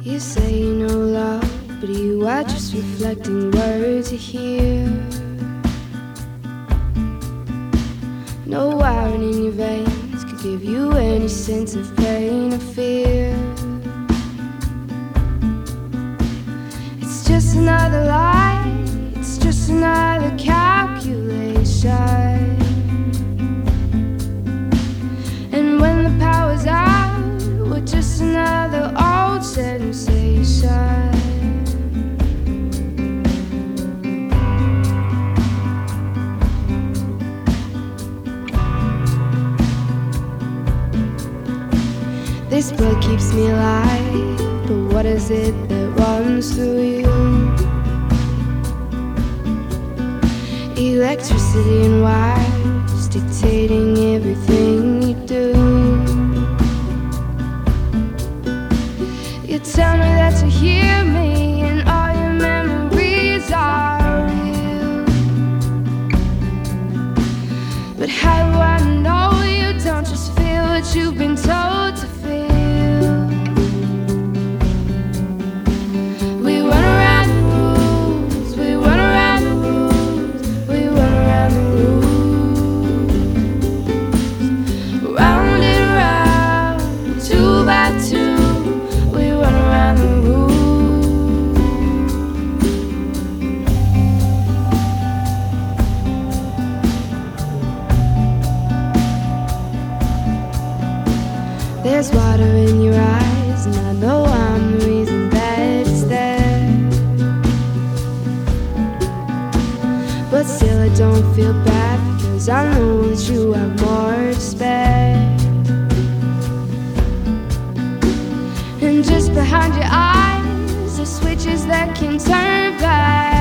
You say you know love, but you are just reflecting words you hear. No iron in your veins could give you any sense of pain or fear. It's just another lie, it's just another calculation. And when the power's out, we're just another old sensation. This blood keeps me alive, but what is it that runs through you? Electricity and wires dictating everything you do. You tell me that you hear me and all your memories are real. But how do I know you don't just feel what you've been told to feel? We run around the rules, we run around the rules, we run around the rules. Round and round, two by two, we run around the rules. There's water in your eyes, and I know I'm the reason that it's there. But still I don't feel bad, because I know that you have more to spare. And just behind your eyes are switches that can turn back.